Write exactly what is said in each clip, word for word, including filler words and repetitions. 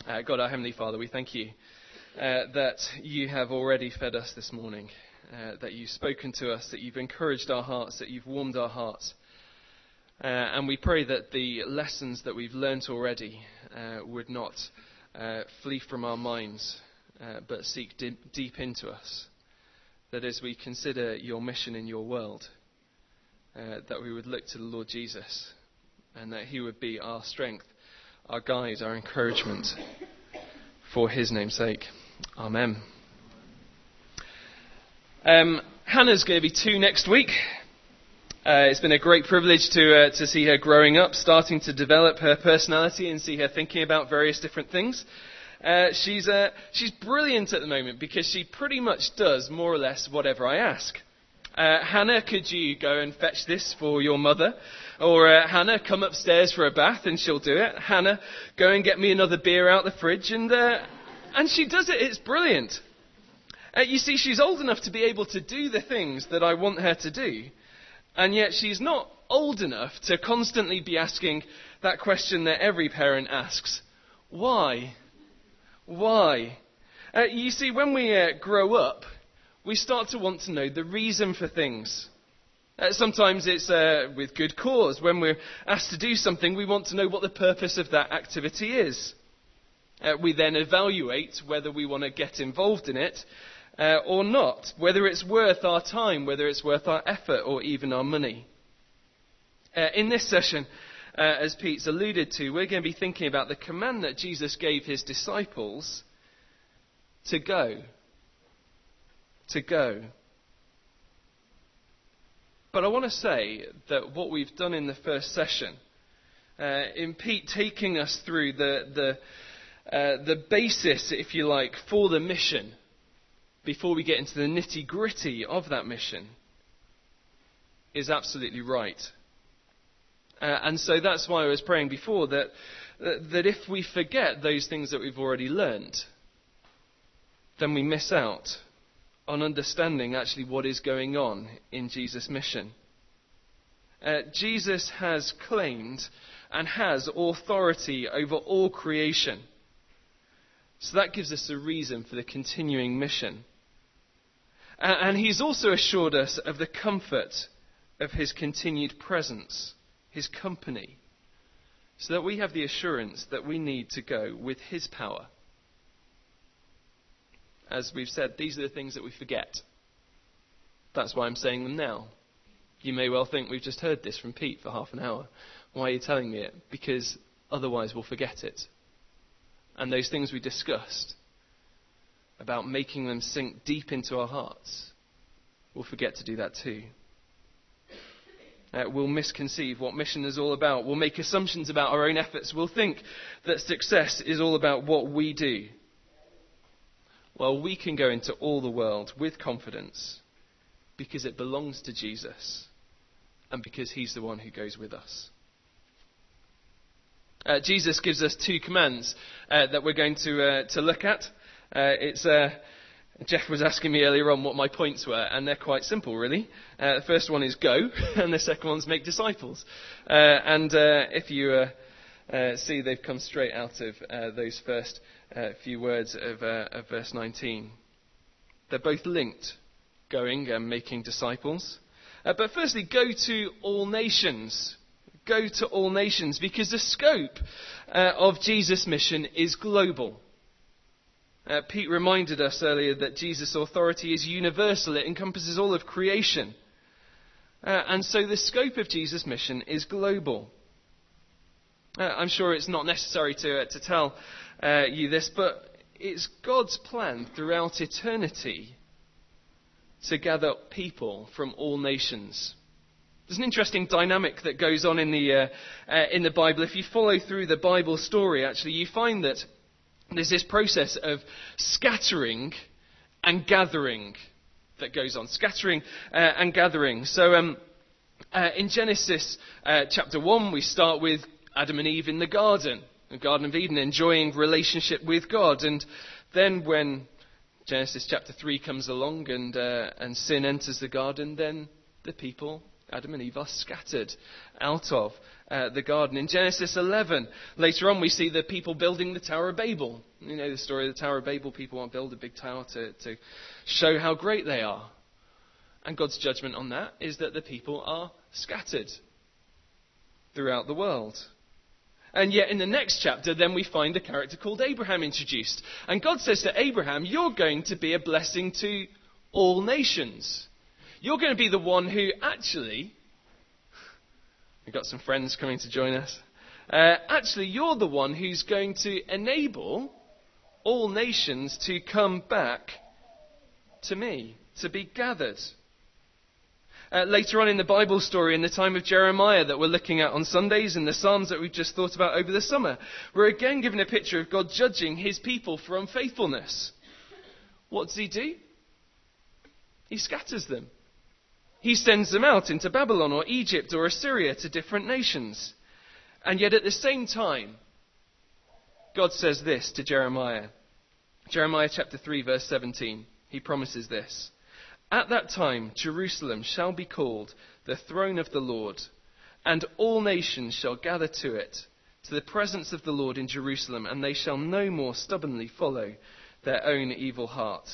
Uh, God, our Heavenly Father, we thank you uh, that you have already fed us this morning, uh, that you've spoken to us, that you've encouraged our hearts, that you've warmed our hearts. Uh, and we pray that the lessons that we've learnt already uh, would not uh, flee from our minds, uh, but seek di- deep into us. That as we consider your mission in your world, uh, that we would look to the Lord Jesus, and that he would be our strength, our guide, our encouragement, for his name's sake. Amen. Um, Hannah's going to be two next week. Uh, it's been a great privilege to uh, to see her growing up, starting to develop her personality and see her thinking about various different things. Uh, she's uh, she's brilliant at the moment because she pretty much does more or less whatever I ask. Uh, Hannah, could you go and fetch this for your mother? Or uh, Hannah, come upstairs for a bath, and she'll do it. Hannah, go and get me another beer out the fridge, and uh, and she does it. It's brilliant. Uh, you see, she's old enough to be able to do the things that I want her to do, and yet she's not old enough to constantly be asking that question that every parent asks: why? Why? Uh, you see, when we uh, grow up, we start to want to know the reason for things. Uh, sometimes it's uh, with good cause. When we're asked to do something, we want to know what the purpose of that activity is. Uh, we then evaluate whether we want to get involved in it uh, or not, whether it's worth our time, whether it's worth our effort or even our money. Uh, in this session, uh, as Pete's alluded to, we're going to be thinking about the command that Jesus gave his disciples to go. To go. But I want to say that what we've done in the first session, uh, in Pete taking us through the the, uh, the basis, if you like, for the mission, before we get into the nitty-gritty of that mission, is absolutely right. Uh, and so that's why I was praying before, that, that if we forget those things that we've already learned, then we miss out on understanding actually what is going on in Jesus' mission. Uh, Jesus has claimed and has authority over all creation. So that gives us a reason for the continuing mission. Uh, and he's also assured us of the comfort of his continued presence, his company, so that we have the assurance that we need to go with his power. As we've said, these are the things that we forget. That's why I'm saying them now. You may well think we've just heard this from Pete for half an hour. Why are you telling me it? Because otherwise we'll forget it. And those things we discussed about making them sink deep into our hearts, we'll forget to do that too. Uh, we'll misconceive what mission is all about. We'll make assumptions about our own efforts. We'll think that success is all about what we do. Well, we can go into all the world with confidence because it belongs to Jesus and because he's the one who goes with us. Uh, Jesus gives us two commands uh, that we're going to uh, to look at. Uh, it's uh, Jeff was asking me earlier on what my points were, and they're quite simple, really. Uh, the first one is go, and the second one's make disciples. Uh, and uh, if you uh, uh, see, they've come straight out of uh, those first A few words of, uh, of verse nineteen. They're both linked, going and making disciples. Uh, but firstly, go to all nations. Go to all nations, because the scope uh, of Jesus' mission is global. Uh, Pete reminded us earlier that Jesus' authority is universal. It encompasses all of creation. Uh, and so the scope of Jesus' mission is global. Uh, I'm sure it's not necessary to, uh, to tell Uh, you this, but it's God's plan throughout eternity to gather people from all nations. There's an interesting dynamic that goes on in the uh, uh, in the Bible. If you follow through the Bible story, actually, you find that there's this process of scattering and gathering that goes on. Scattering uh, and gathering. So um, uh, in Genesis uh, chapter one, we start with Adam and Eve in the garden. The Garden of Eden, enjoying relationship with God. And then when Genesis chapter three comes along and uh, and sin enters the garden, then the people Adam and Eve are scattered out of uh, the garden. In Genesis eleven, later on we see the people building the Tower of Babel. You know the story of the Tower of Babel. People want to build a big tower to, to show how great they are. And God's judgment on that is that the people are scattered throughout the world. And yet in the next chapter, then we find a character called Abraham introduced. And God says to Abraham, you're going to be a blessing to all nations. You're going to be the one who actually, we've got some friends coming to join us, uh, actually you're the one who's going to enable all nations to come back to me, to be gathered. Uh, later on in the Bible story, in the time of Jeremiah that we're looking at on Sundays, and the Psalms that we've just thought about over the summer, we're again given a picture of God judging his people for unfaithfulness. What does he do? He scatters them. He sends them out into Babylon or Egypt or Assyria to different nations. And yet at the same time, God says this to Jeremiah. Jeremiah chapter three verse seventeen. He promises this. At that time, Jerusalem shall be called the throne of the Lord, and all nations shall gather to it, to the presence of the Lord in Jerusalem, and they shall no more stubbornly follow their own evil heart.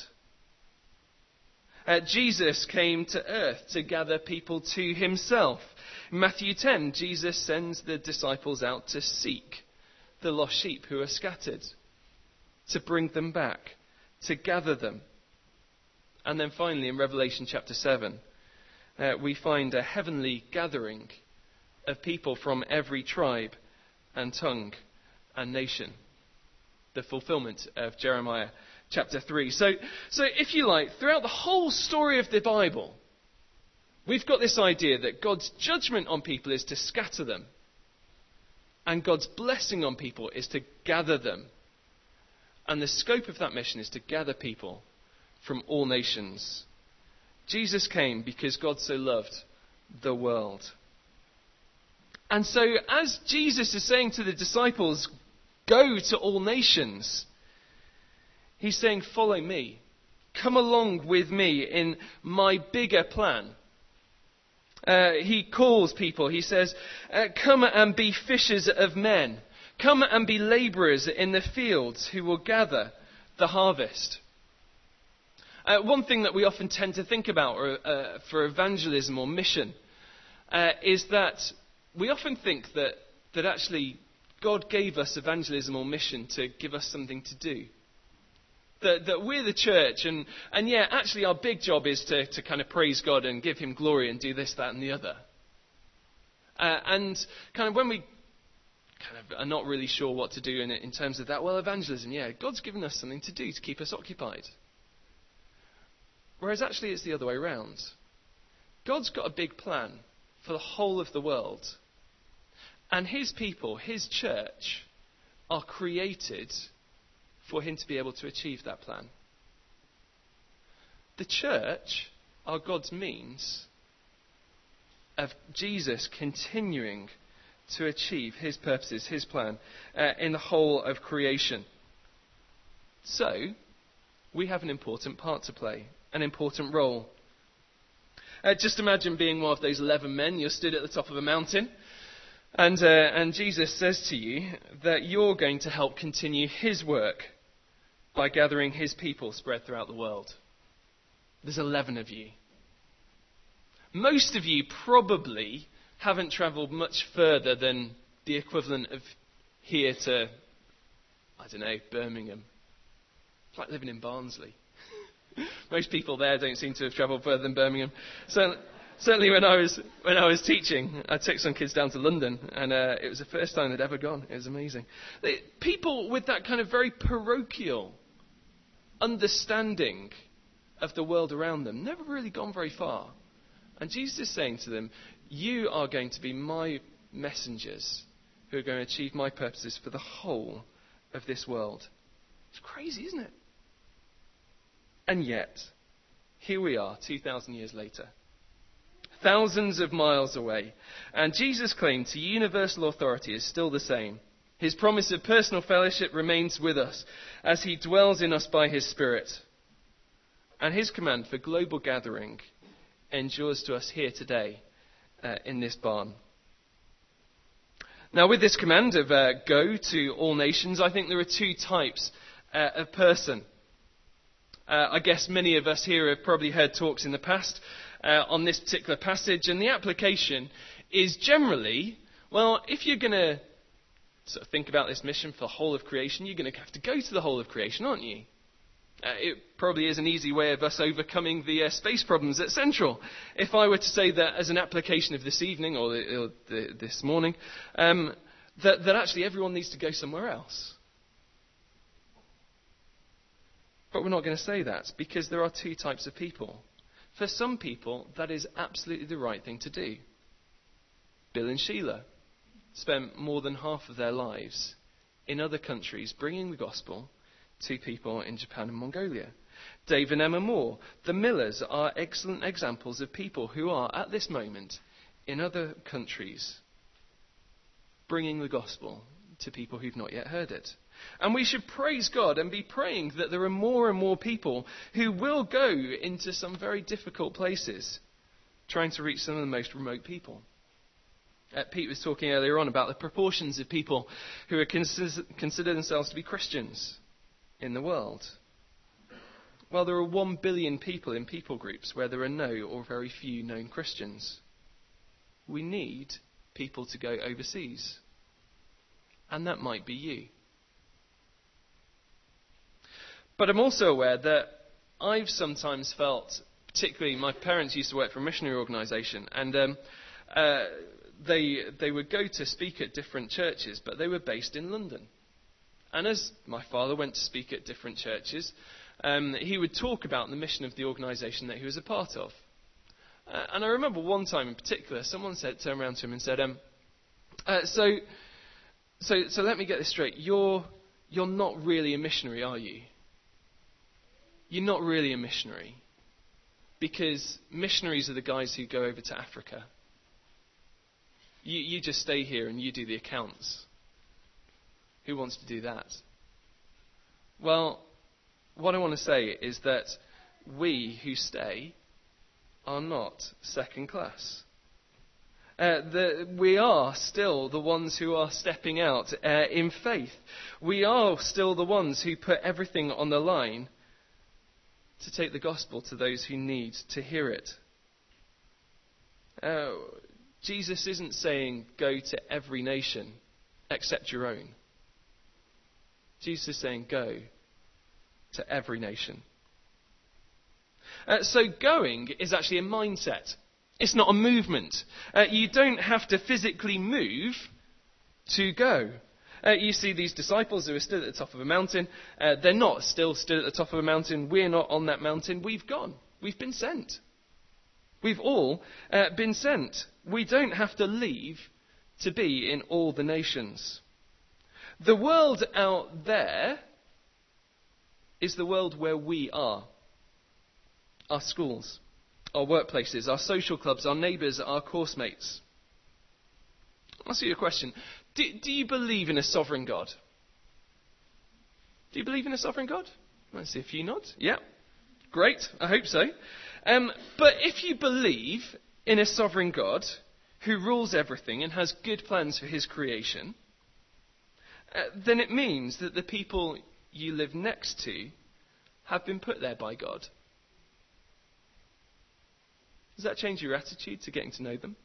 Uh, Jesus came to earth to gather people to himself. In Matthew ten, Jesus sends the disciples out to seek the lost sheep who are scattered, to bring them back, to gather them. And then finally, in Revelation chapter seven, uh, we find a heavenly gathering of people from every tribe and tongue and nation. The fulfillment of Jeremiah chapter three. So, so if you like, throughout the whole story of the Bible, we've got this idea that God's judgment on people is to scatter them, and God's blessing on people is to gather them. And the scope of that mission is to gather people from all nations. Jesus came because God so loved the world. And so as Jesus is saying to the disciples, go to all nations, he's saying, follow me. Come along with me in my bigger plan. Uh, he calls people, he says, uh, come and be fishers of men. Come and be labourers in the fields who will gather the harvest. Uh, one thing that we often tend to think about or, uh, for evangelism or mission uh, is that we often think that, that actually God gave us evangelism or mission to give us something to do. That, that we're the church and, and yeah, actually our big job is to, to kind of praise God and give him glory and do this, that and the other. Uh, and kind of when we kind of are not really sure what to do in, in terms of that, well, evangelism, yeah, God's given us something to do to keep us occupied. Whereas actually it's the other way around. God's got a big plan for the whole of the world. And his people, his church, are created for him to be able to achieve that plan. The church are God's means of Jesus continuing to achieve his purposes, his plan, uh, in the whole of creation. So, we have an important part to play. An important role. Uh, just imagine being one of those eleven men. You're stood at the top of a mountain, and uh, and Jesus says to you that you're going to help continue his work by gathering his people spread throughout the world. There's eleven of you. Most of you probably haven't travelled much further than the equivalent of here to, I don't know, Birmingham. It's like living in Barnsley. Most people there don't seem to have travelled further than Birmingham. So, certainly when I was when I was teaching, I took some kids down to London, and uh, it was the first time they'd ever gone. It was amazing. They, people with that kind of very parochial understanding of the world around them, never really gone very far. And Jesus is saying to them, you are going to be my messengers who are going to achieve my purposes for the whole of this world. It's crazy, isn't it? And yet, here we are, two thousand years later, thousands of miles away, and Jesus' claim to universal authority is still the same. His promise of personal fellowship remains with us as he dwells in us by his Spirit. And his command for global gathering endures to us here today uh, in this barn. Now, with this command of uh, go to all nations, I think there are two types uh, of person. Uh, I guess many of us here have probably heard talks in the past uh, on this particular passage, and the application is generally, well, if you're going to sort of think about this mission for the whole of creation, you're going to have to go to the whole of creation, aren't you? Uh, it probably is an easy way of us overcoming the uh, space problems at Central. If I were to say that as an application of this evening or, the, or the, this morning, um, that, that actually everyone needs to go somewhere else. But we're not going to say that because there are two types of people. For some people, that is absolutely the right thing to do. Bill and Sheila spent more than half of their lives in other countries bringing the gospel to people in Japan and Mongolia. Dave and Emma Moore, the Millers, are excellent examples of people who are, at this moment, in other countries, bringing the gospel to people who've not yet heard it. And we should praise God and be praying that there are more and more people who will go into some very difficult places, trying to reach some of the most remote people. Uh, Pete was talking earlier on about the proportions of people who are consider, consider themselves to be Christians in the world. Well, there are one billion people in people groups where there are no or very few known Christians. We need people to go overseas. And that might be you. But I'm also aware that I've sometimes felt, particularly my parents used to work for a missionary organisation, and um, uh, they they would go to speak at different churches, but they were based in London. And as my father went to speak at different churches, um, he would talk about the mission of the organisation that he was a part of. Uh, and I remember one time in particular, someone said, turned around to him and said, um, uh, so, so, so let me get this straight. You're, you're not really a missionary, are you? You're not really a missionary. Because missionaries are the guys who go over to Africa. You, you just stay here and you do the accounts. Who wants to do that? Well, what I want to say is that we who stay are not second class. Uh, the, we are still the ones who are stepping out uh, in faith. We are still the ones who put everything on the line to take the gospel to those who need to hear it. Uh, Jesus isn't saying go to every nation except your own. Jesus is saying go to every nation. Uh, so going is actually a mindset. It's not a movement. Uh, you don't have to physically move to go. Uh, you see these disciples who are still at the top of a mountain. Uh, they're not still stood at the top of a mountain. We're not on that mountain. We've gone. We've been sent. We've all uh, been sent. We don't have to leave to be in all the nations. The world out there is the world where we are. Our schools, our workplaces, our social clubs, our neighbours, our course mates. I'll ask you a question. Do, do you believe in a sovereign God? Do you believe in a sovereign God? I see a few nods. Yeah. Great. I hope so. Um, but if you believe in a sovereign God who rules everything and has good plans for his creation, uh, then it means that the people you live next to have been put there by God. Does that change your attitude to getting to know them?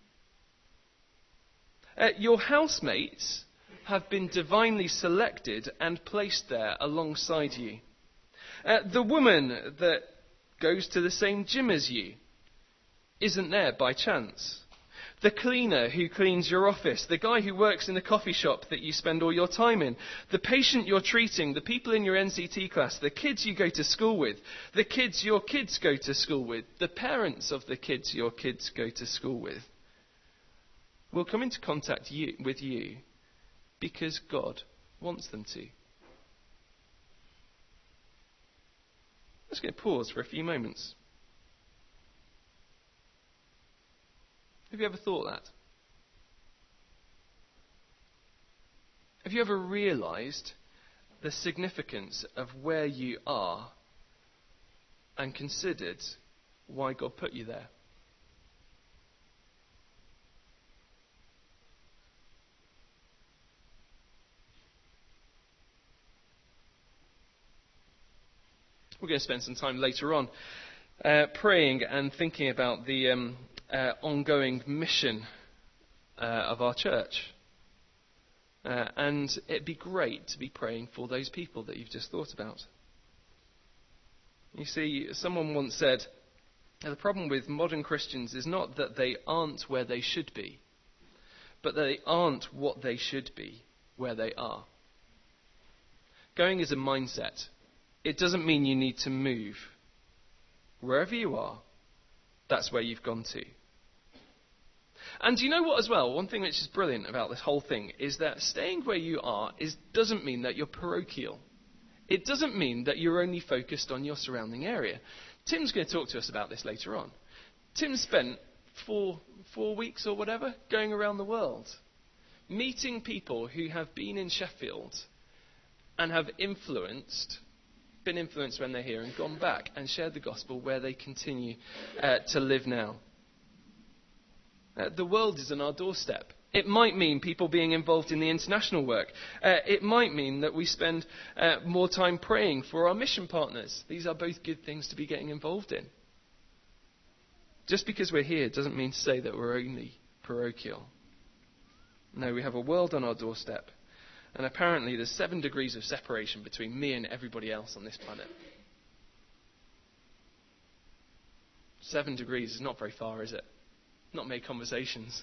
Uh, your housemates have been divinely selected and placed there alongside you. Uh, the woman that goes to the same gym as you isn't there by chance. The cleaner who cleans your office, the guy who works in the coffee shop that you spend all your time in, the patient you're treating, the people in your N C T class, the kids you go to school with, the kids your kids go to school with, the parents of the kids your kids go to school with, will come into contact you, with you because God wants them to. Let's get a pause for a few moments. Have you ever thought that? Have you ever realised the significance of where you are and considered why God put you there? we're going to spend some time later on uh, praying and thinking about the um, uh, ongoing mission uh, of our church. Uh, and it'd be great to be praying for those people that you've just thought about. You see, someone once said, the problem with modern Christians is not that they aren't where they should be, but that they aren't what they should be where they are. Going is a mindset. It doesn't mean you need to move. Wherever you are, that's where you've gone to. And do you know what as well? One thing which is brilliant about this whole thing is that staying where you are is, doesn't mean that you're parochial. It doesn't mean that you're only focused on your surrounding area. Tim's going to talk to us about this later on. Tim spent four, four weeks or whatever going around the world, meeting people who have been in Sheffield and have influenced, been influenced when they're here and gone back and shared the gospel where they continue uh, to live now. Uh, the world is on our doorstep. It might mean people being involved in the international work. Uh, it might mean that we spend uh, more time praying for our mission partners. These are both good things to be getting involved in. Just because we're here doesn't mean to say that we're only parochial. No, we have a world on our doorstep. And apparently there's seven degrees of separation between me and everybody else on this planet. Seven degrees is not very far, is it? Not many conversations.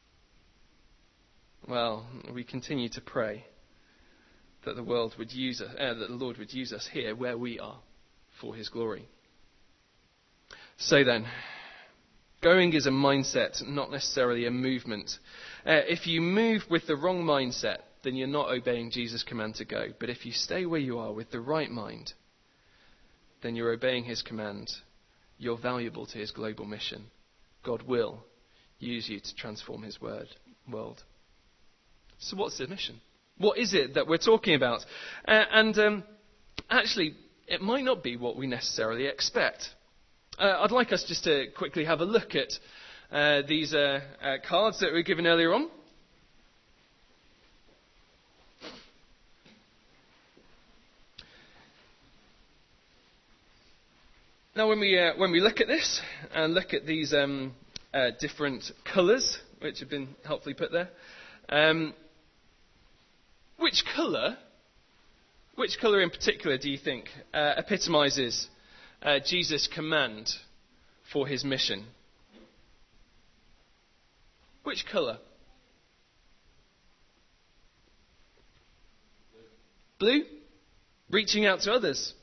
Well, we continue to pray that the world would use us, uh, that the Lord would use us here where we are for his glory. So then, going is a mindset, not necessarily a movement. Uh, if you move with the wrong mindset, then you're not obeying Jesus' command to go. But if you stay where you are with the right mind, then you're obeying his command. You're valuable to his global mission. God will use you to transform his word, world. So what's the mission? What is it that we're talking about? Uh, and um, actually, it might not be what we necessarily expect. Uh, I'd like us just to quickly have a look at uh, these uh, uh, cards that we were given earlier on. Now, when we uh, when we look at this and look at these um, uh, different colours, which have been helpfully put there, um, which colour, which colour in particular do you think uh, epitomises uh, Jesus' command for his mission? Which colour? Blue? Reaching out to others.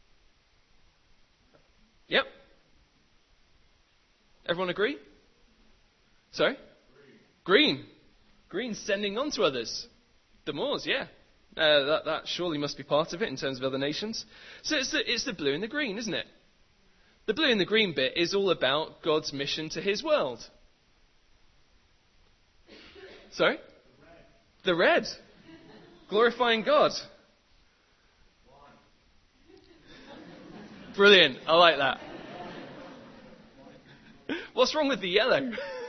Yep. Everyone agree? Sorry? Green. Green. Green, sending on to others. The Moors, yeah. Uh, that, that surely must be part of it in terms of other nations. So it's the, it's the blue and the green, isn't it? The blue and the green bit is all about God's mission to his world. Sorry? The red. The red. Glorifying God. Brilliant. I like that. What's wrong with the yellow?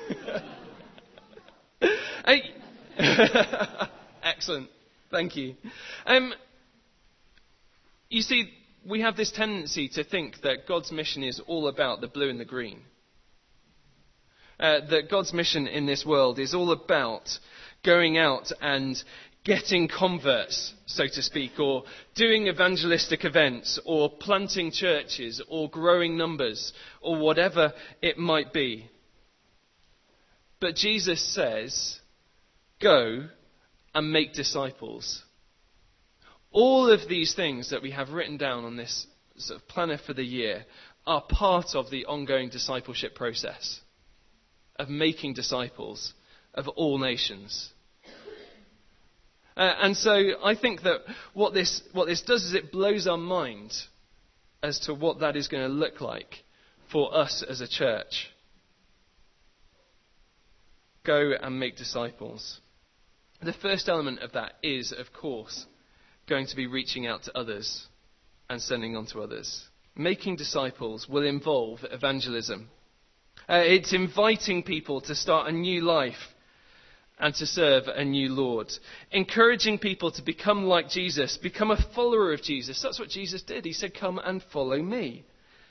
Excellent. Thank you. Um, you see, we have this tendency to think that God's mission is all about the blue and the green. Uh, that God's mission in this world is all about going out and getting converts, so to speak, or doing evangelistic events, or planting churches, or growing numbers, or whatever it might be. But Jesus says, go and make disciples. All of these things that we have written down on this sort of planner for the year are part of the ongoing discipleship process of making disciples of all nations. Uh, and so I think that what this what this does is it blows our mind as to what that is going to look like for us as a church. Go and make disciples. The first element of that is, of course, going to be reaching out to others and sending on to others. Making disciples will involve evangelism. Uh, it's inviting people to start a new life and to serve a new Lord. Encouraging people to become like Jesus, become a follower of Jesus. That's what Jesus did. He said, come and follow me.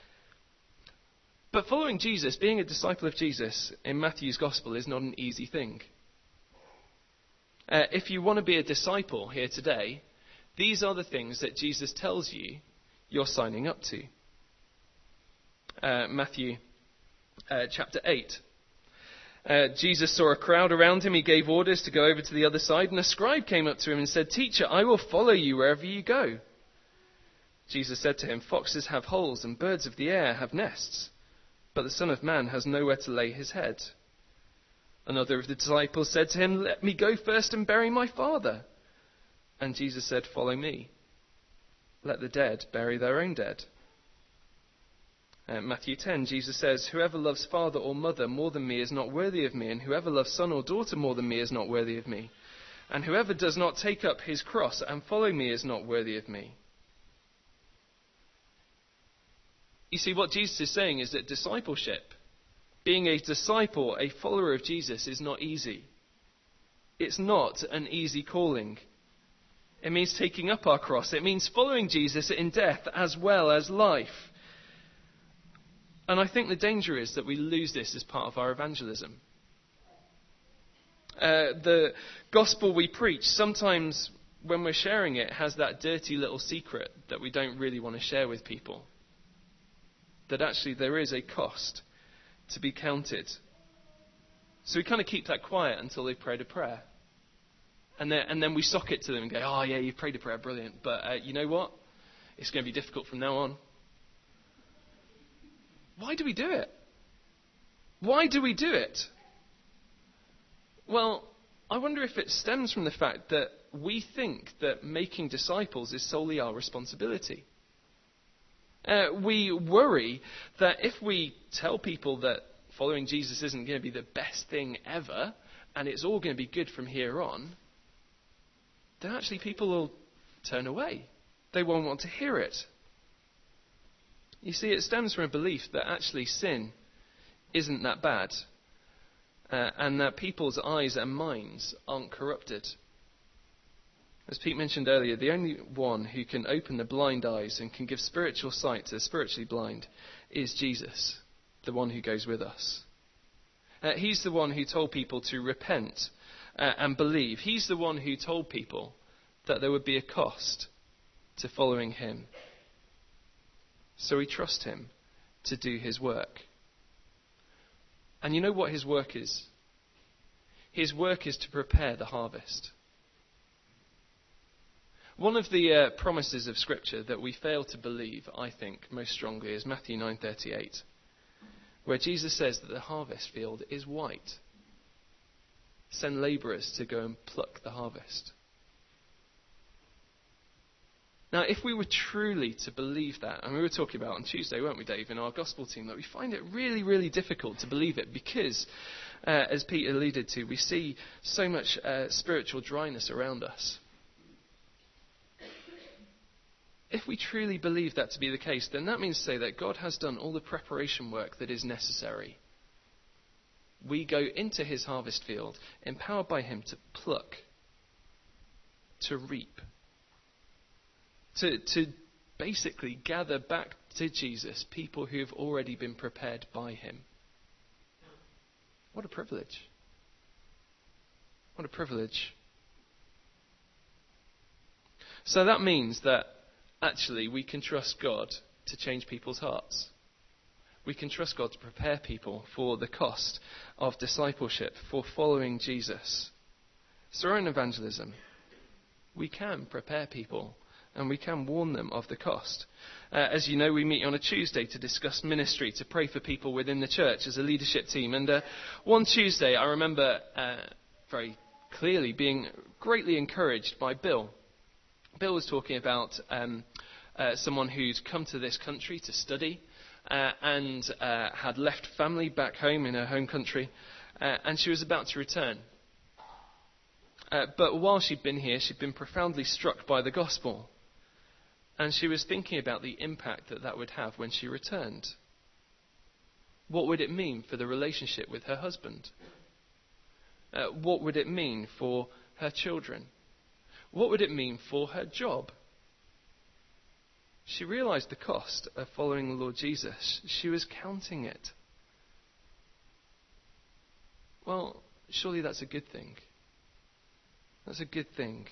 But following Jesus, being a disciple of Jesus in Matthew's gospel is not an easy thing. Uh, if you want to be a disciple here today, these are the things that Jesus tells you you're signing up to. Uh, Matthew uh, chapter eight. Uh, Jesus saw a crowd around him. He gave orders to go over to the other side, and a scribe came up to him and said, "Teacher, I will follow you wherever you go." Jesus said to him, "Foxes have holes and birds of the air have nests, but the Son of Man has nowhere to lay his head." Another of the disciples said to him, "Let me go first and bury my father." And Jesus said, "Follow me. Let the dead bury their own dead." Uh, Matthew ten, Jesus says, "Whoever loves father or mother more than me is not worthy of me, and whoever loves son or daughter more than me is not worthy of me. And whoever does not take up his cross and follow me is not worthy of me." You see, what Jesus is saying is that discipleship, being a disciple, a follower of Jesus, is not easy. It's not an easy calling. It means taking up our cross. It means following Jesus in death as well as life. And I think the danger is that we lose this as part of our evangelism. Uh, the gospel we preach, sometimes when we're sharing it, has that dirty little secret that we don't really want to share with people. That actually there is a cost to be counted. So we kind of keep that quiet until they've prayed a prayer. And then, and then we sock it to them and go, "Oh yeah, you prayed a prayer, brilliant. But uh, you know what? It's going to be difficult from now on." Why do we do it? Why do we do it? Well, I wonder if it stems from the fact that we think that making disciples is solely our responsibility. Uh, we worry that if we tell people that following Jesus isn't going to be the best thing ever, and it's all going to be good from here on, then actually people will turn away. They won't want to hear it. You see, it stems from a belief that actually sin isn't that bad, uh, and that people's eyes and minds aren't corrupted. As Pete mentioned earlier, the only one who can open the blind eyes and can give spiritual sight to the spiritually blind is Jesus, the one who goes with us. Uh, he's the one who told people to repent uh, and believe. He's the one who told people that there would be a cost to following him. So we trust him to do his work. And you know what his work is? His work is to prepare the harvest. One of the uh, promises of Scripture that we fail to believe, I think, most strongly is Matthew nine thirty-eight, where Jesus says that the harvest field is white. Send labourers to go and pluck the harvest. Now, if we were truly to believe that, and we were talking about on Tuesday, weren't we, Dave, in our gospel team, that we find it really, really difficult to believe it because, uh, as Pete alluded to, we see so much uh, spiritual dryness around us. If we truly believe that to be the case, then that means to say that God has done all the preparation work that is necessary. We go into his harvest field, empowered by him to pluck, to reap, to, to basically gather back to Jesus people who have already been prepared by him. What a privilege. What a privilege. So that means that actually we can trust God to change people's hearts. We can trust God to prepare people for the cost of discipleship, for following Jesus. So in evangelism, we can prepare people and we can warn them of the cost. Uh, as you know, we meet on a Tuesday to discuss ministry, to pray for people within the church as a leadership team. And uh, one Tuesday, I remember uh, very clearly being greatly encouraged by Bill. Bill was talking about um, uh, someone who'd come to this country to study uh, and uh, had left family back home in her home country, uh, and she was about to return. Uh, but while she'd been here, she'd been profoundly struck by the gospel. And she was thinking about the impact that that would have when she returned. What would it mean for the relationship with her husband? Uh, what would it mean for her children? What would it mean for her job? She realized the cost of following the Lord Jesus. She was counting it. Well, surely that's a good thing. That's a good thing.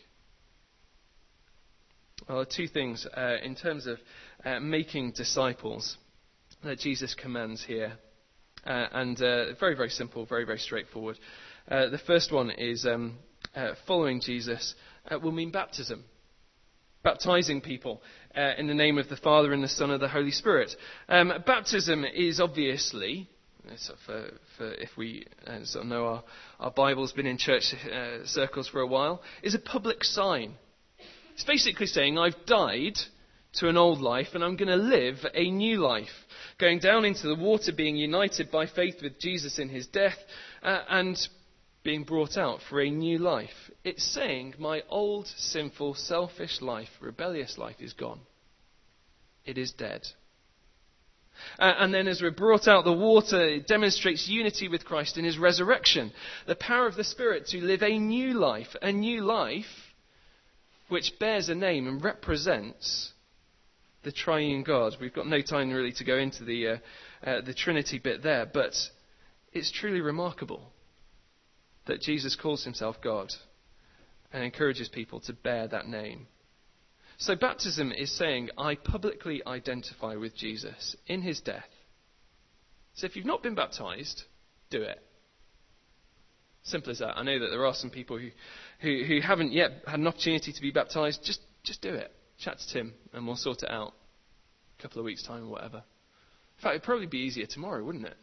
Well, two things uh, in terms of uh, making disciples that Jesus commands here. Uh, and uh, very, very simple, very, very straightforward. Uh, the first one is um, uh, following Jesus uh, will mean baptism. Baptizing people uh, in the name of the Father and the Son and the Holy Spirit. Um, baptism is obviously, so for, for if we uh, sort of know our, our Bible's been in church uh, circles for a while, is a public sign. It's basically saying I've died to an old life and I'm going to live a new life. Going down into the water, being united by faith with Jesus in his death uh, and being brought out for a new life. It's saying my old, sinful, selfish life, rebellious life is gone. It is dead. Uh, and then as we're brought out the water, it demonstrates unity with Christ in his resurrection. The power of the Spirit to live a new life, a new life which bears a name and represents the triune God. We've got no time really to go into the, uh, uh, the Trinity bit there, but it's truly remarkable that Jesus calls himself God and encourages people to bear that name. So baptism is saying, I publicly identify with Jesus in his death. So if you've not been baptized, do it. Simple as that. I know that there are some people who, who, who haven't yet had an opportunity to be baptized. Just, just do it. Chat to Tim and we'll sort it out. A couple of weeks' time or whatever. In fact, it'd probably be easier tomorrow, wouldn't it?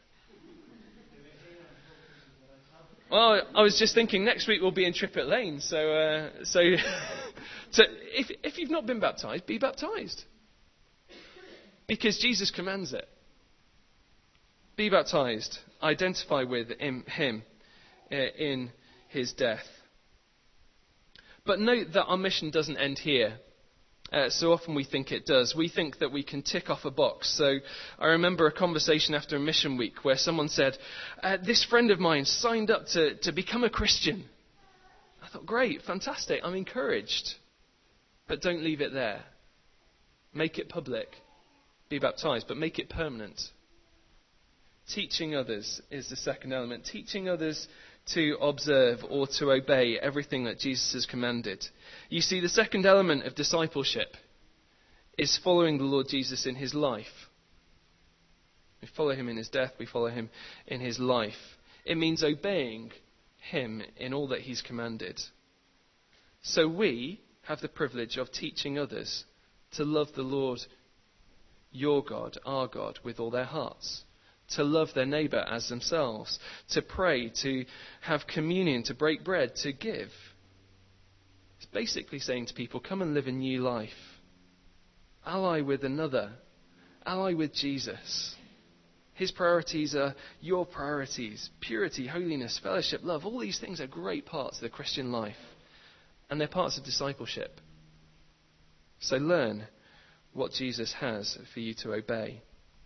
Well, I was just thinking next week we'll be in Trippett Lane, so uh, so, so if if you've not been baptized, be baptized, because Jesus commands it. Be baptized, identify with him, him uh, in his death. But note that our mission doesn't end here. Uh, so often we think it does. We think that we can tick off a box. So I remember a conversation after a mission week where someone said, uh, this friend of mine signed up to, to become a Christian. I thought, great, fantastic, I'm encouraged. But don't leave it there. Make it public. Be baptized, but make it permanent. Teaching others is the second element. Teaching others to observe or to obey everything that Jesus has commanded. You see, the second element of discipleship is following the Lord Jesus in his life. We follow him in his death, we follow him in his life. It means obeying him in all that he's commanded. So we have the privilege of teaching others to love the Lord, your God, our God, with all their hearts. To love their neighbour as themselves, to pray, to have communion, to break bread, to give. It's basically saying to people, come and live a new life. Ally with another. Ally with Jesus. His priorities are your priorities. Purity, holiness, fellowship, love. All these things are great parts of the Christian life. And they're parts of discipleship. So learn what Jesus has for you to obey.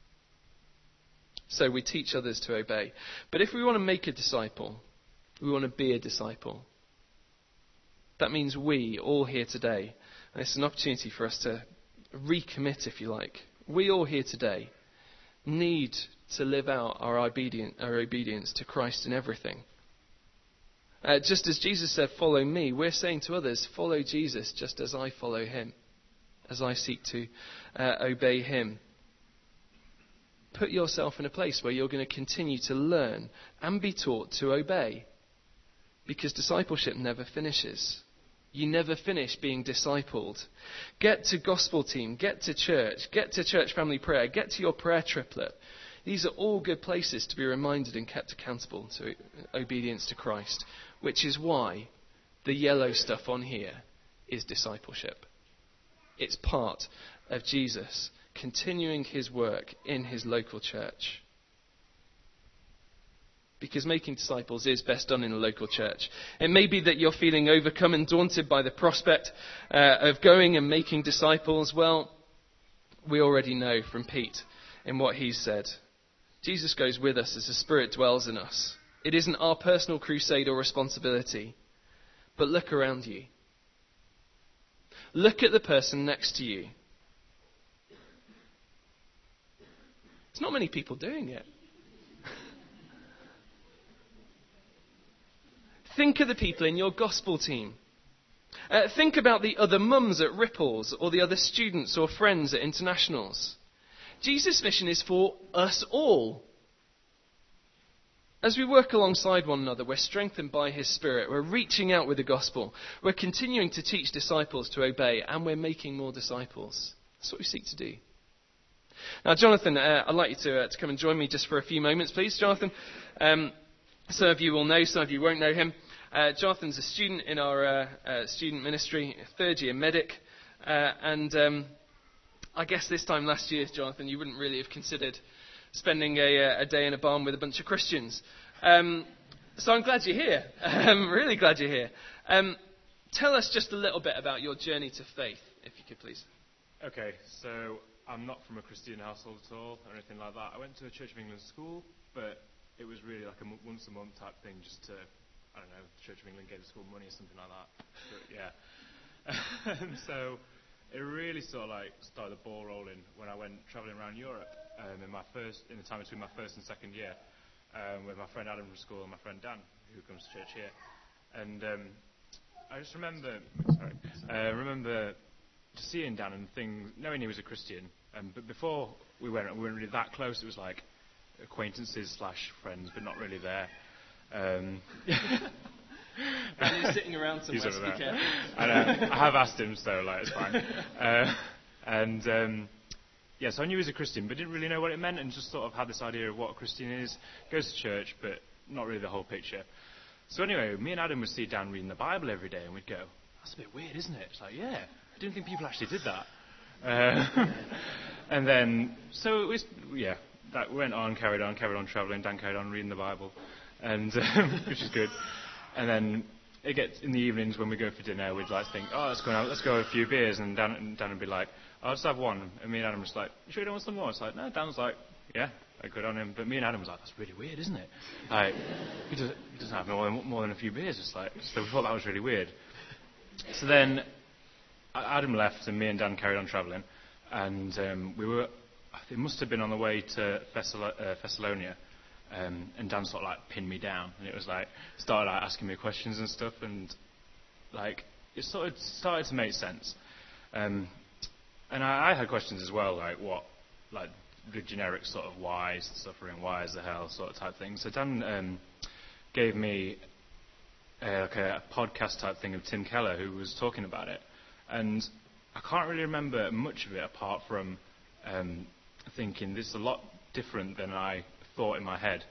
So we teach others to obey. But if we want to make a disciple, we want to be a disciple. That means we, all here today, and it's an opportunity for us to recommit, if you like. We all here today need to live out our, obedient, our obedience to Christ in everything. Uh, just as Jesus said, follow me, we're saying to others, follow Jesus just as I follow him, as I seek to uh, obey him. Put yourself in a place where you're going to continue to learn and be taught to obey. Because discipleship never finishes. You never finish being discipled. Get to gospel team, get to church, get to church family prayer, get to your prayer triplet. These are all good places to be reminded and kept accountable to obedience to Christ. Which is why the yellow stuff on here is discipleship. It's part of Jesus continuing his work in his local church. Because making disciples is best done in a local church. It may be that you're feeling overcome and daunted by the prospect uh, of going and making disciples. Well, we already know from Pete in what he said. Jesus goes with us as the Spirit dwells in us. It isn't our personal crusade or responsibility. But look around you. Look at the person next to you. There's not many people doing it. Think of the people in your gospel team. Uh, think about the other mums at Ripples or the other students or friends at Internationals. Jesus' mission is for us all. As we work alongside one another, we're strengthened by his Spirit. We're reaching out with the gospel. We're continuing to teach disciples to obey, and we're making more disciples. That's what we seek to do. Now, Jonathan, uh, I'd like you to, uh, to come and join me just for a few moments, please. Jonathan, um, some of you will know, some of you won't know him. Uh, Jonathan's a student in our uh, uh, student ministry, third year medic, uh, and um, I guess this time last year, Jonathan, you wouldn't really have considered spending a, a day in a barn with a bunch of Christians. Um, so I'm glad you're here. I'm really glad you're here. Um, tell us just a little bit about your journey to faith, if you could please. Okay, so I'm not from a Christian household at all or anything like that. I went to a Church of England school, but it was really like a m- once a month type thing just to, I don't know, the Church of England gave the school money or something like that. But yeah. And so it really sort of like started the ball rolling when I went travelling around Europe um, in my first, in the time between my first and second year um, with my friend Adam from school and my friend Dan, who comes to church here. And um, I just remember, sorry, uh, remember just seeing Dan and things, knowing he was a Christian. Um, but before we went, we weren't really that close. It was like acquaintances slash friends, but not really there. Um, And he's sitting around somewhere, so be careful. And, uh, I have asked him, so like, it's fine. Uh, and um, yeah, so I knew he was a Christian, but didn't really know what it meant, and just sort of had this idea of what a Christian is. Goes to church, but not really the whole picture. So anyway, me and Adam would see Dan reading the Bible every day, and we'd go, "That's a bit weird, isn't it?" It's like, yeah, I didn't think people actually did that. Uh, and then, so it was, yeah, that went on, carried on, carried on travelling. Dan carried on reading the Bible, and um, which is good. And then it gets in the evenings when we go for dinner, we'd like think, oh, let's go out, let's go have a few beers, and Dan, and Dan would be like, oh, I'll just have one. And me and Adam were just like, you sure you don't want some more? It's like, no. Dan was like, yeah, like, good on him. But me and Adam was like, that's really weird, isn't it? Like, he doesn't, he doesn't have more than, more than a few beers. It's like, so we thought that was really weird. So then Adam left, and me and Dan carried on travelling, and um, we were, it must have been on the way to Thessal- uh, Thessalonia. Um, and Dan sort of like pinned me down, and it was like started like asking me questions and stuff, and like it sort of started to make sense. Um, and I, I had questions as well, like what, like the generic sort of why is the suffering, why is the hell sort of type thing. So Dan um, gave me a, like a podcast type thing of Tim Keller, who was talking about it, and I can't really remember much of it apart from um, thinking this is a lot different than I thought in my head.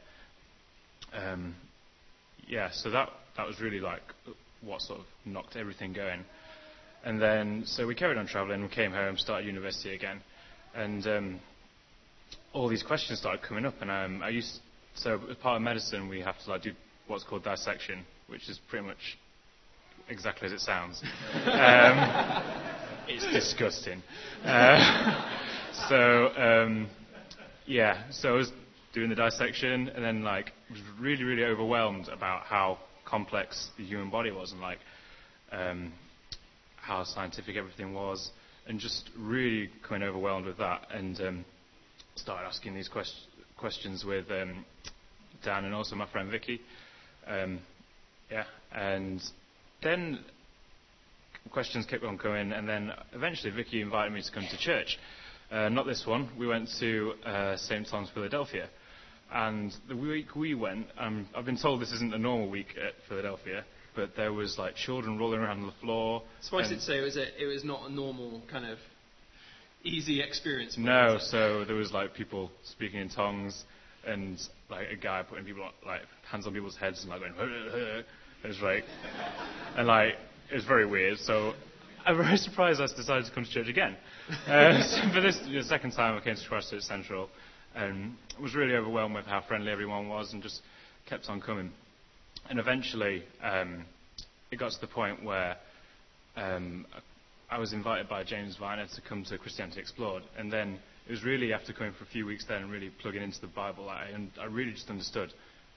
Um, yeah, so that that was really like what sort of knocked everything going. And then, so we carried on travelling, we came home, started university again, and um, all these questions started coming up. And um, I used, so as part of medicine, we have to like do what's called dissection, which is pretty much exactly as it sounds. um, it's disgusting. Uh, so um, yeah, so I was doing the dissection, and then like was really, really overwhelmed about how complex the human body was, and like um, how scientific everything was, and just really coming overwhelmed with that, and um, started asking these quest- questions with um, Dan and also my friend Vicky. Um, yeah, and then questions kept on coming, and then eventually Vicky invited me to come to church. Uh, not this one. We went to uh, Saint Thomas, Philadelphia. And the week we went, um, I've been told this isn't a normal week at Philadelphia, but there was like children rolling around on the floor. Suffice it to say, it was, a, it was not a normal kind of easy experience. No, so there was like people speaking in tongues, and like a guy putting people on, like hands on people's heads and like going, it was like, and like it was very weird. So I'm very surprised I decided to come to church again. Uh, so for this the second time I came to Christchurch Central, and was really overwhelmed with how friendly everyone was, and just kept on coming. And eventually, um, it got to the point where um, I was invited by James Viner to come to Christianity Explored, and then it was really after coming for a few weeks there and really plugging into the Bible, I, and I really just understood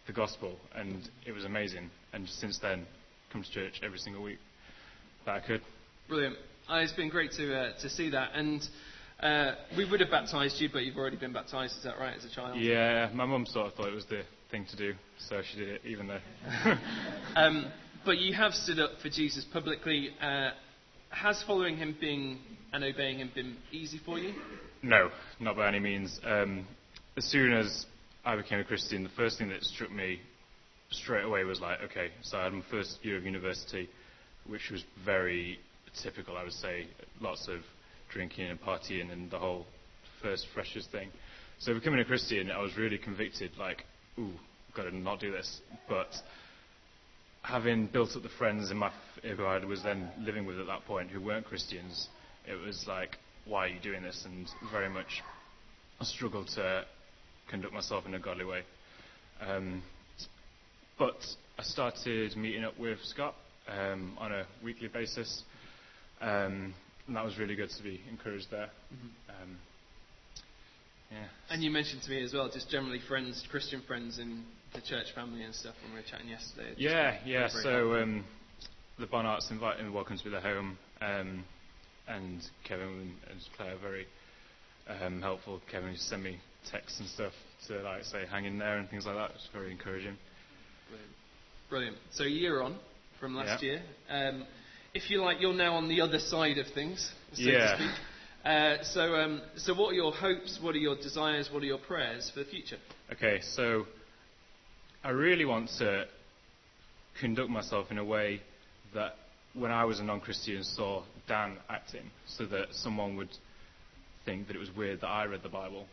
the gospel, and it was amazing. And since then, come to church every single week that I could. Brilliant. Uh, it's been great to uh, to see that. And uh, we would have baptised you, but you've already been baptised. Is that right, as a child? Yeah, my mum sort of thought it was the thing to do, so she did it, even though. um, but you have stood up for Jesus publicly. Uh, has following him being and obeying him been easy for you? No, not by any means. Um, as soon as I became a Christian, the first thing that struck me straight away was like, okay, so I had my first year of university, which was very typical, I would say. Lots of drinking and partying and the whole first freshers thing. So becoming a Christian, I was really convicted, like, ooh, I've got to not do this. But having built up the friends in my, who I was then living with at that point, who weren't Christians, it was like, why are you doing this? And very much I struggled to conduct myself in a godly way. Um, but I started meeting up with Scott um, on a weekly basis, um, and that was really good to be encouraged there. Mm-hmm. Um, yeah. And you mentioned to me as well, just generally friends, Christian friends in the church family and stuff when we were chatting yesterday. Yeah, yeah. So um, the Bonarts invited me, welcome to their home, um, and Kevin and Claire are very um, helpful. Kevin used to send me texts and stuff to like say hang in there and things like that. It's very encouraging. Brilliant. Brilliant. So a year on from last yeah. year. Um, if you like, you're now on the other side of things, so yeah. to speak. Uh, so, um, so what are your hopes? What are your desires? What are your prayers for the future? Okay, so I really want to conduct myself in a way that when I was a non-Christian saw Dan acting, so that someone would think that it was weird that I read the Bible,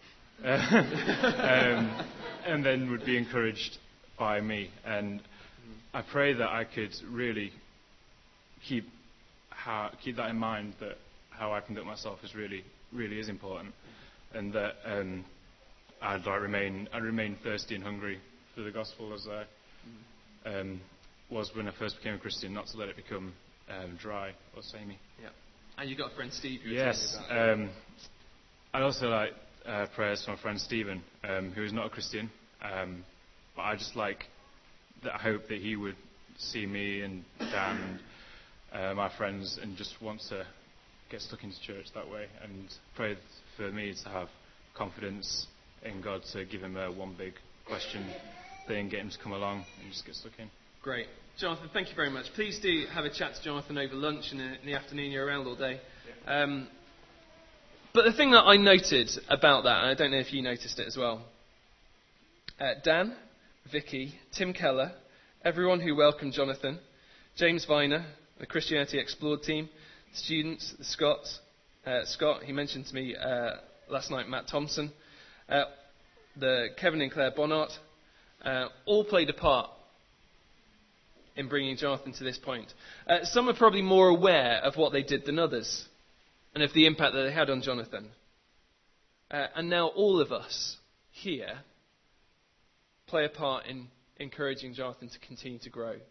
um, and then would be encouraged by me. And I pray that I could really keep how, keep that in mind, that how I conduct myself is really, really is important, and that um, I'd like remain, I remain thirsty and hungry for the gospel as I um, was when I first became a Christian, not to let it become um, dry or samey. Yeah. And you've got a friend Steve. Who yes. Um, I'd also like uh, prayers from my friend Stephen, um, who is not a Christian, um, but I just like that. I hope that he would see me and Dan and uh, my friends and just want to get stuck into church that way, and pray for me to have confidence in God to give him a one big question thing, get him to come along and just get stuck in. Great. Jonathan, thank you very much. Please do have a chat to Jonathan over lunch and in the afternoon. You're around all day. Yeah. Um, but the thing that I noted about that, and I don't know if you noticed it as well, uh, Dan, Vicky, Tim Keller, everyone who welcomed Jonathan, James Viner, the Christianity Explored team, students, the Scots, uh, Scott, he mentioned to me uh, last night, Matt Thompson, uh, the Kevin and Claire Bonart, uh, all played a part in bringing Jonathan to this point. Uh, some are probably more aware of what they did than others, and of the impact that they had on Jonathan. Uh, and now all of us here play a part in encouraging Jonathan to continue to grow.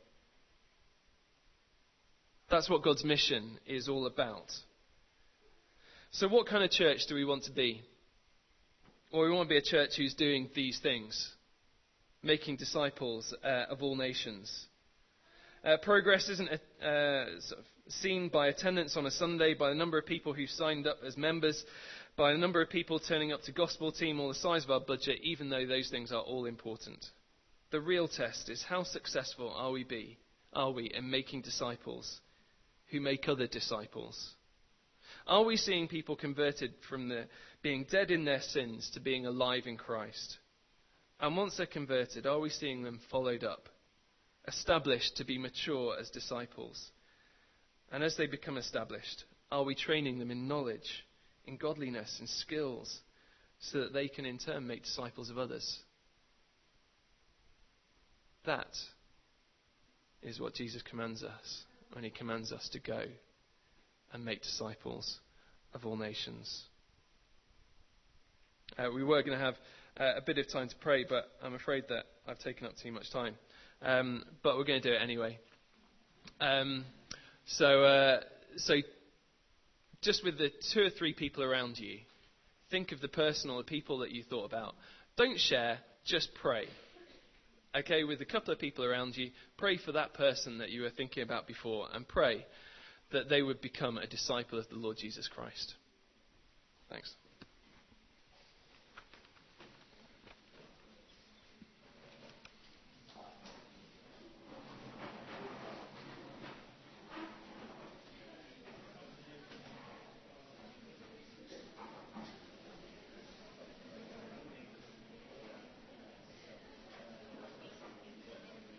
That's what God's mission is all about. So what kind of church do we want to be? Well, we want to be a church who's doing these things, making disciples uh, of all nations. Uh, progress isn't uh, sort of seen by attendance on a Sunday, by the number of people who signed up as members, by the number of people turning up to gospel team, or the size of our budget, even though those things are all important. The real test is how successful are we be, are we in making disciples who make other disciples? Are we seeing people converted from the being dead in their sins to being alive in Christ? And once they're converted, are we seeing them followed up, established to be mature as disciples? And as they become established, are we training them in knowledge, in godliness, in skills, so that they can in turn make disciples of others? That is what Jesus commands us when he commands us to go and make disciples of all nations. Uh, we were going to have uh, a bit of time to pray, but I'm afraid that I've taken up too much time. Um, but we're going to do it anyway. Um, so, uh, so just with the two or three people around you, think of the person or the people that you thought about. Don't share, just pray. Okay, with a couple of people around you, pray for that person that you were thinking about before, and pray that they would become a disciple of the Lord Jesus Christ. Thanks.